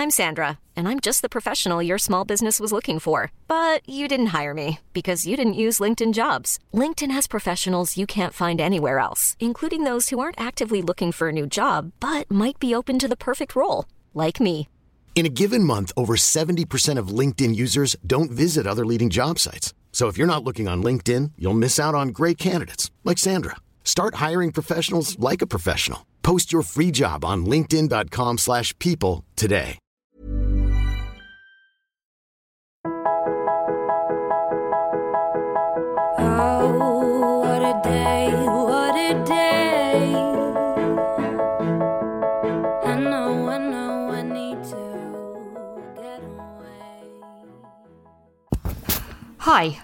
I'm Sandra, and I'm just the professional your small business was looking for. But you didn't hire me because you didn't use LinkedIn Jobs. LinkedIn has professionals you can't find anywhere else, including those who aren't actively looking for a new job, but might be open to the perfect role, like me. In a given month, over 70% of LinkedIn users don't visit other leading job sites. So if you're not looking on LinkedIn, you'll miss out on great candidates like Sandra. Start hiring professionals like a professional. Post your free job on linkedin.com/people today. Oh, what a day, what a day. I know, I need to get away. Hi,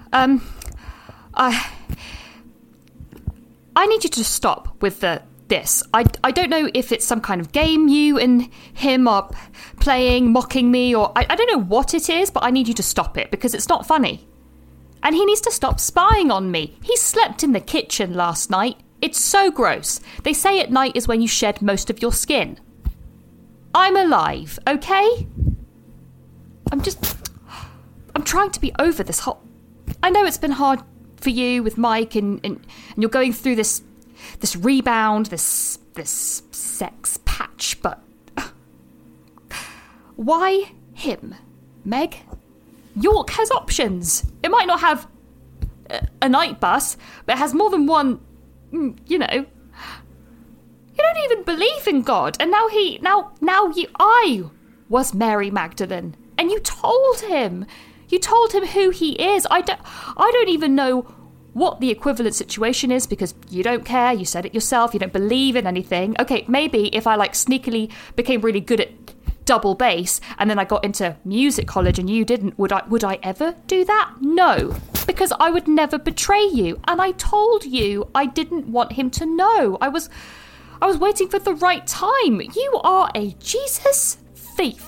I need you to stop with this. I don't know if it's some kind of game you and him are playing, mocking me, or I don't know what it is, but I need you to stop it because it's not funny. And he needs to stop spying on me. He slept in the kitchen last night. It's so gross. They say at night is when you shed most of your skin. I'm alive, okay? I'm trying to be over this whole... I know it's been hard for you with Mike and you're going through this rebound, this sex patch, but... Why him, Meg? York has options. It might not have a night bus, but it has more than one, you know. You don't even believe in God, and I was Mary Magdalene, and you told him who he is. I don't even know what the equivalent situation is because you don't care. You said it yourself. You don't believe in anything. Okay, maybe if I sneakily became really good at double bass and then I got into music college and you didn't, would I ever do that? No, because I would never betray you, and I told you I didn't want him to know. I was waiting for the right time. You are a Jesus thief.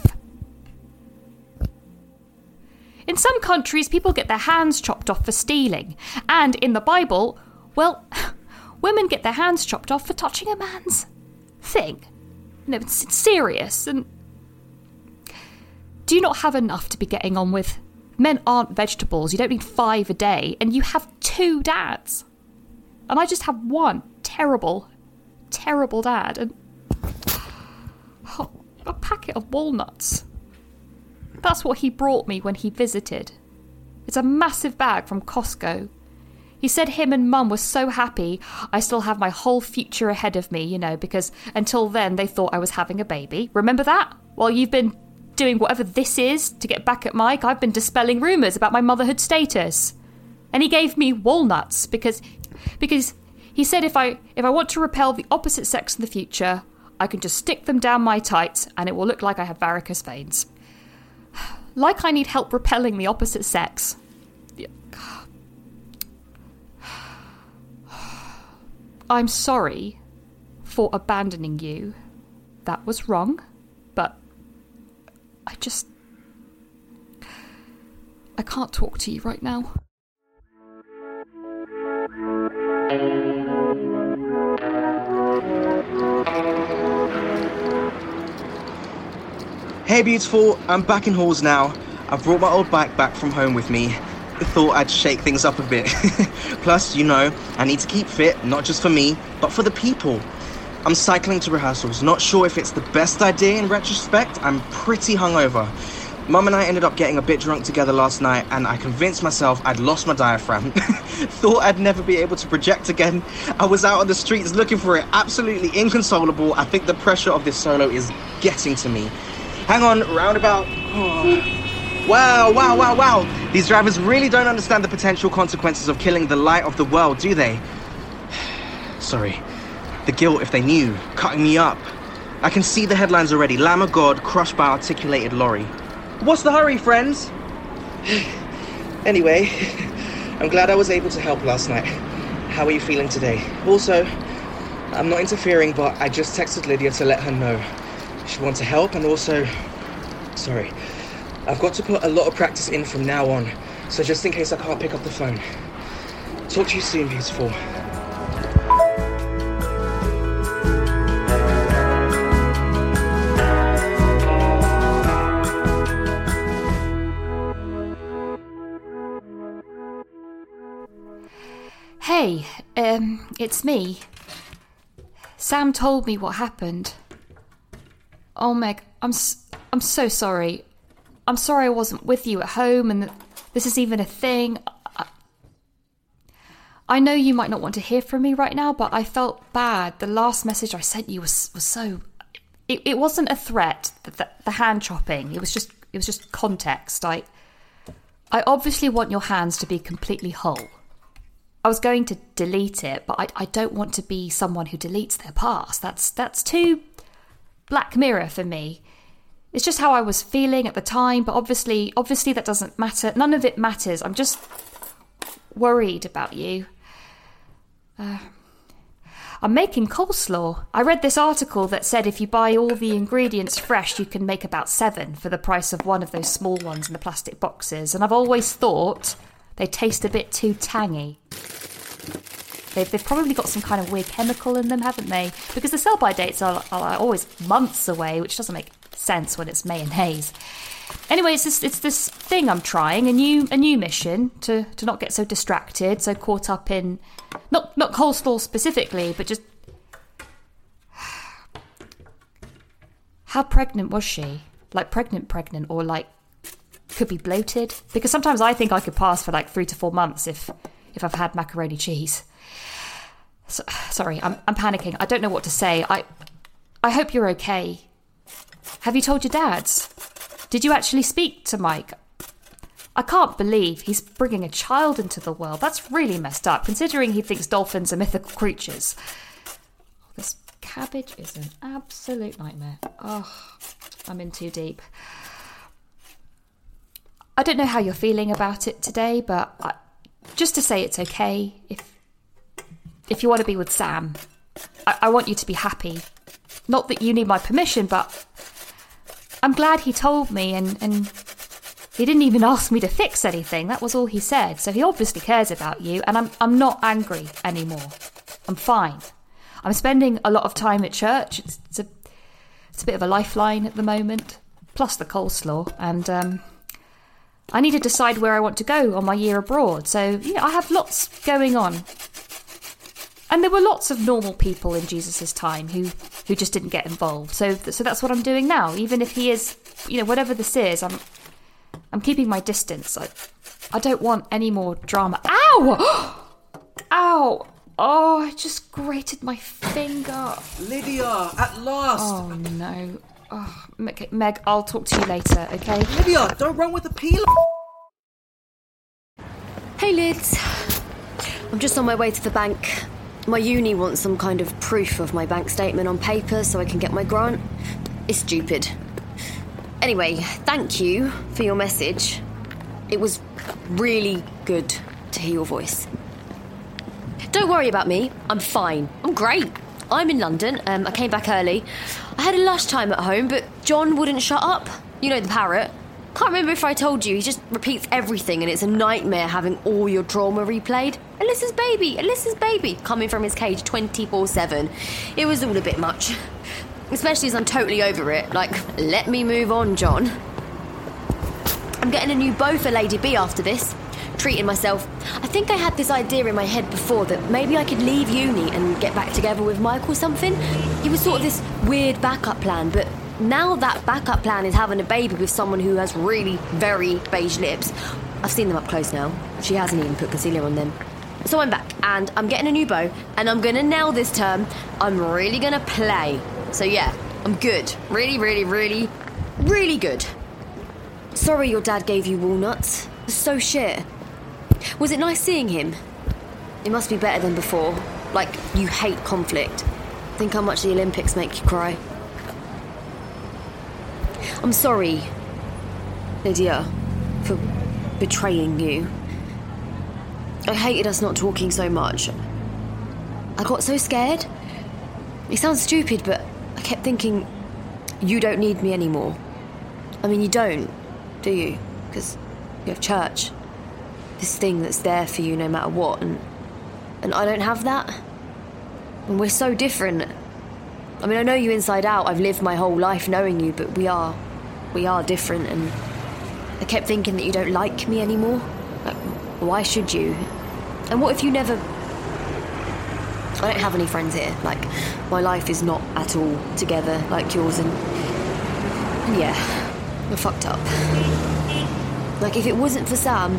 In some countries, people get their hands chopped off for stealing, and in the Bible, well, women get their hands chopped off for touching a man's thing. No, it's serious. And do you not have enough to be getting on with? Men aren't vegetables. You don't need 5 a day. And you have 2 dads. And I just have one terrible, terrible dad. And a packet of walnuts. That's what he brought me when he visited. It's a massive bag from Costco. He said him and Mum were so happy I still have my whole future ahead of me, because until then they thought I was having a baby. Remember that? While you've been doing whatever this is to get back at Mike, I've been dispelling rumours about my motherhood status. And he gave me walnuts because he said if I want to repel the opposite sex in the future, I can just stick them down my tights and it will look like I have varicose veins. Like I need help repelling the opposite sex. I'm sorry for abandoning you. That was wrong, but I can't talk to you right now. Hey beautiful, I'm back in halls now. I've brought my old bike back from home with me. Thought I'd shake things up a bit. Plus, I need to keep fit, not just for me, but for the people. I'm cycling to rehearsals, not sure if it's the best idea in retrospect. I'm pretty hungover. Mum and I ended up getting a bit drunk together last night and I convinced myself I'd lost my diaphragm. Thought I'd never be able to project again. I was out on the streets looking for it, absolutely inconsolable. I think the pressure of this solo is getting to me. Hang on, roundabout. Oh. Wow. These drivers really don't understand the potential consequences of killing the light of the world, do they? Sorry. The guilt if they knew, cutting me up. I can see the headlines already. Lamb of God crushed by articulated lorry. What's the hurry, friends? Anyway, I'm glad I was able to help last night. How are you feeling today? Also, I'm not interfering, but I just texted Lydia to let her know. She wants to help, and also... Sorry. I've got to put a lot of practice in from now on, so just in case I can't pick up the phone. Talk to you soon, beautiful. Hey, it's me. Sam told me what happened. Oh, Meg, I'm so sorry. I'm sorry I wasn't with you at home and that this is even a thing. I know you might not want to hear from me right now, but I felt bad. The last message I sent you was so... It wasn't a threat, the hand chopping. It was just context. I obviously want your hands to be completely whole. I was going to delete it, but I don't want to be someone who deletes their past. That's too Black Mirror for me. It's just how I was feeling at the time, but obviously that doesn't matter. None of it matters. I'm just worried about you. I'm making coleslaw. I read this article that said if you buy all the ingredients fresh, you can make about 7 for the price of one of those small ones in the plastic boxes. And I've always thought they taste a bit too tangy. They've probably got some kind of weird chemical in them, haven't they? Because the sell-by dates are always months away, which doesn't make sense when it's mayonnaise. Anyway, it's this thing I'm trying, a new mission to not get so distracted, so caught up in not coleslaw specifically, but just how pregnant was she? Like pregnant, or like could be bloated? Because sometimes I think I could pass for like 3 to 4 months if I've had macaroni cheese. So, sorry, I'm panicking. I don't know what to say. I hope you're okay. Have you told your dads? Did you actually speak to Mike? I can't believe he's bringing a child into the world. That's really messed up, considering he thinks dolphins are mythical creatures. This cabbage is an absolute nightmare. Oh, I'm in too deep. I don't know how you're feeling about it today, but just to say it's okay, if you want to be with Sam, I want you to be happy. Not that you need my permission, but I'm glad he told me, and he didn't even ask me to fix anything. That was all he said. So he obviously cares about you, and I'm not angry anymore. I'm fine. I'm spending a lot of time at church. It's a bit of a lifeline at the moment, plus the coleslaw, and I need to decide where I want to go on my year abroad. So yeah, I have lots going on. And there were lots of normal people in Jesus' time who just didn't get involved. So that's what I'm doing now. Even if he is, whatever this is, I'm keeping my distance. I don't want any more drama. Ow! Ow! Oh, I just grated my finger. Lydia, at last! Oh, no. Oh, Meg, I'll talk to you later, okay? Lydia, don't run with the peel. Hey, Lids. I'm just on my way to the bank. My uni wants some kind of proof of my bank statement on paper so I can get my grant. It's stupid. Anyway, thank you for your message. It was really good to hear your voice. Don't worry about me. I'm fine. I'm great. I'm in London. I came back early. I had a lush time at home, but John wouldn't shut up. You know, the parrot. Can't remember if I told you. He just repeats everything, and it's a nightmare having all your trauma replayed. Alyssa's baby, coming from his cage 24/7. It was all a bit much. Especially as I'm totally over it. Like, let me move on, John. I'm getting a new bow for Lady B after this. Treating myself. I think I had this idea in my head before that maybe I could leave uni and get back together with Mike or something. It was sort of this weird backup plan, but now that backup plan is having a baby with someone who has really very beige lips. I've seen them up close now. She hasn't even put concealer on them. So I'm back, and I'm getting a new bow, and I'm gonna nail this term. I'm really gonna play. So yeah, I'm good. Really, really, really, really good. Sorry your dad gave you walnuts. It was so shit. Was it nice seeing him? It must be better than before. Like, you hate conflict. Think how much the Olympics make you cry. I'm sorry, Lydia, for betraying you. I hated us not talking so much. I got so scared. It sounds stupid, but I kept thinking, you don't need me anymore. I mean, you don't, do you? Because you have church. This thing that's there for you no matter what, and I don't have that. And we're so different. I mean, I know you inside out. I've lived my whole life knowing you, but we are different, and I kept thinking that you don't like me anymore. Like, why should you? And what if you never I don't have any friends here. Like, my life is not at all together like yours, and yeah, we're fucked up. Like, if it wasn't for Sam,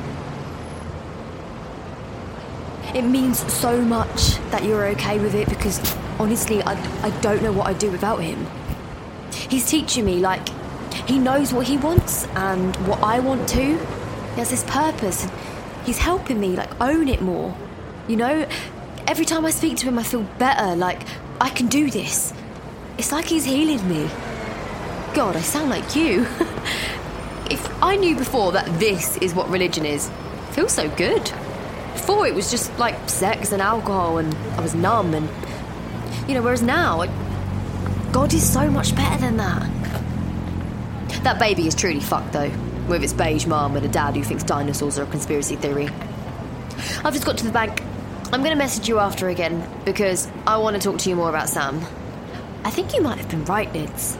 it means so much that you're okay with it, because honestly, I don't know what I'd do without him. He's teaching me, like, he knows what he wants and what I want too. He has this purpose, and he's helping me, like, own it more. You know, every time I speak to him, I feel better, like, I can do this. It's like he's healing me. God, I sound like you. If I knew before that this is what religion is, it feels so good. Before it was just like sex and alcohol, and I was numb, and, you know, whereas now, God is so much better than that. That baby is truly fucked, though, with its beige mum and a dad who thinks dinosaurs are a conspiracy theory. I've just got to the bank. I'm going to message you after again, because I want to talk to you more about Sam. I think you might have been right, Lids.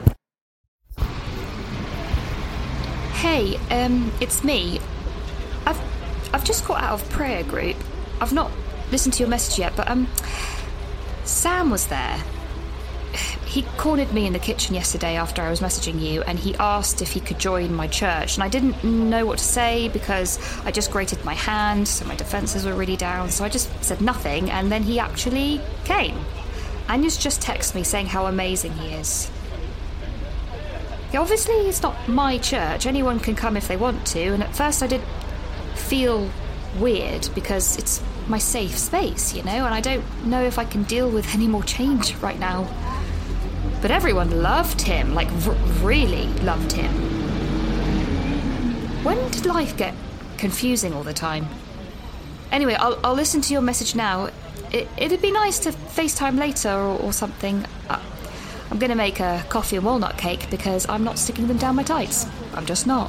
Hey, it's me. I've just got out of prayer group. I've not listened to your message yet, but Sam was there. He cornered me in the kitchen yesterday after I was messaging you, and he asked if he could join my church, and I didn't know what to say because I just grated my hand, so my defences were really down, so I just said nothing, and then he actually came. Anya's just texted me saying how amazing he is. Yeah, obviously it's not my church, anyone can come if they want to, and at first I did feel weird because it's my safe space, you know, and I don't know if I can deal with any more change right now. But everyone loved him, like really loved him. When did life get confusing all the time? Anyway, I'll listen to your message now. It'd be nice to FaceTime later or something. I'm going to make a coffee and walnut cake because I'm not sticking them down my tights. I'm just not.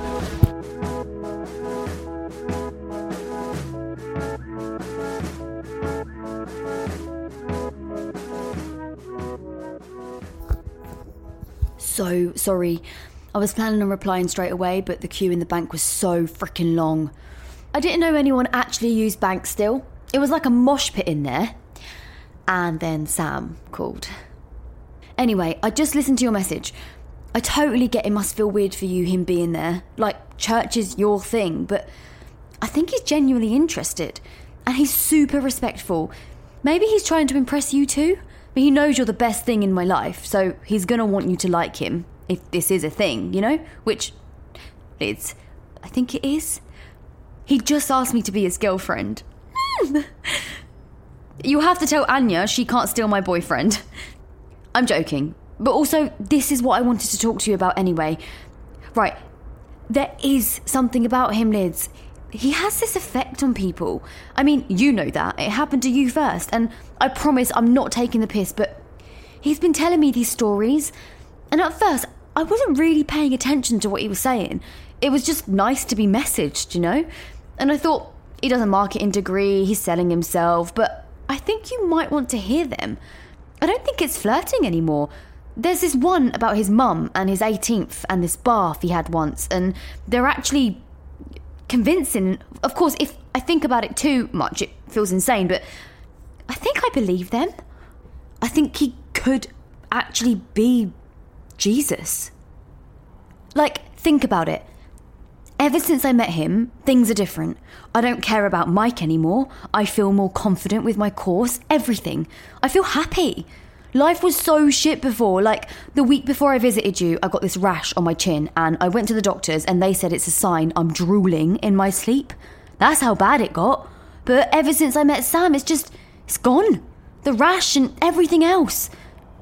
So sorry. I was planning on replying straight away, but the queue in the bank was so freaking long. I didn't know anyone actually used banks still. It was like a mosh pit in there. And then Sam called. Anyway, I just listened to your message. I totally get it must feel weird for you, him being there. Like, church is your thing, but I think he's genuinely interested. And he's super respectful. Maybe he's trying to impress you too? But he knows you're the best thing in my life, so he's gonna want you to like him, if this is a thing, you know? Which, I think it is. He just asked me to be his girlfriend. You have to tell Anya she can't steal my boyfriend. I'm joking, but also, this is what I wanted to talk to you about anyway. Right, there is something about him, Lids. He has this effect on people. I mean, you know that. It happened to you first, and I promise I'm not taking the piss, but he's been telling me these stories, and at first, I wasn't really paying attention to what he was saying. It was just nice to be messaged, you know? And I thought, he does a marketing degree, he's selling himself, but I think you might want to hear them. I don't think it's flirting anymore. There's this one about his mum and his 18th and this bath he had once, and they're actually convincing. Of course, if I think about it too much, it feels insane, but I think I believe them. I think he could actually be Jesus. Like, think about it. Ever since I met him, things are different. I don't care about Mike anymore. I feel more confident with my course, everything. I feel happy. Life was so shit before. Like, the week before I visited you, I got this rash on my chin, and I went to the doctors and they said it's a sign I'm drooling in my sleep. That's how bad it got. But ever since I met Sam, it's gone. The rash and everything else.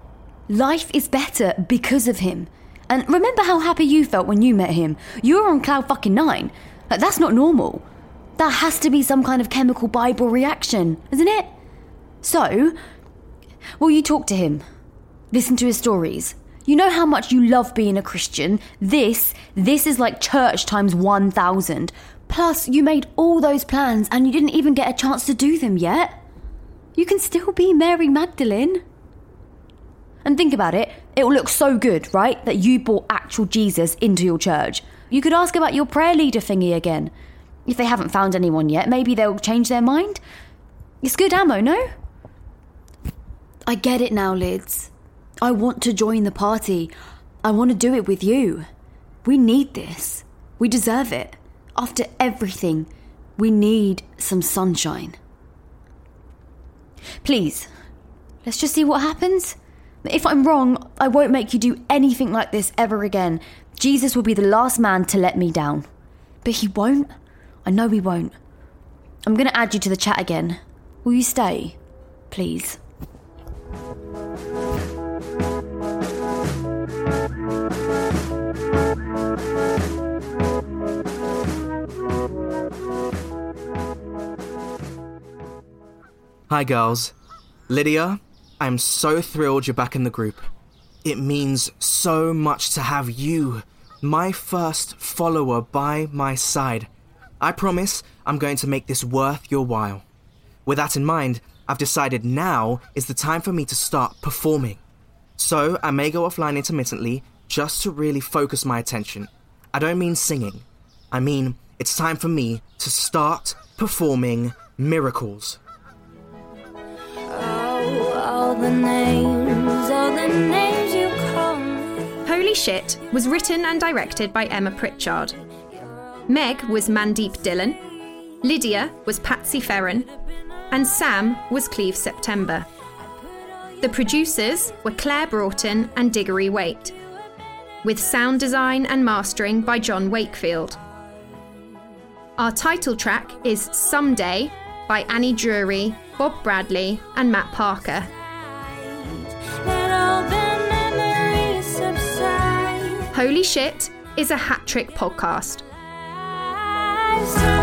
Life is better because of him. And remember how happy you felt when you met him? You were on cloud fucking 9. Like, that's not normal. That has to be some kind of chemical Bible reaction, isn't it? So, will you talk to him? Listen to his stories. You know how much you love being a Christian. This is like church times 1,000. Plus, you made all those plans and you didn't even get a chance to do them yet. You can still be Mary Magdalene. And think about it, it will look so good, right? That you brought actual Jesus into your church. You could ask about your prayer leader thingy again. If they haven't found anyone yet, maybe they'll change their mind. It's good ammo, no? I get it now, Lids. I want to join the party. I want to do it with you. We need this. We deserve it. After everything, we need some sunshine. Please, let's just see what happens. If I'm wrong, I won't make you do anything like this ever again. Jesus will be the last man to let me down. But he won't. I know he won't. I'm going to add you to the chat again. Will you stay? Please. Hi girls. Lydia, I'm so thrilled you're back in the group. It means so much to have you, my first follower, by my side. I promise I'm going to make this worth your while. With that in mind, I've decided now is the time for me to start performing. So I may go offline intermittently just to really focus my attention. I don't mean singing. I mean it's time for me to start performing miracles. All the names you call me. Holy Shit was written and directed by Emma Pritchard. Meg was Mandeep Dillon, Lydia was Patsy Ferran, and Sam was Cleve September. The producers were Claire Broughton and Diggory Waite, with sound design and mastering by John Wakefield. Our title track is Someday by Annie Drury, Bob Bradley and Matt Parker. Let all the memories subside. Holy Shit is a hat-trick podcast. So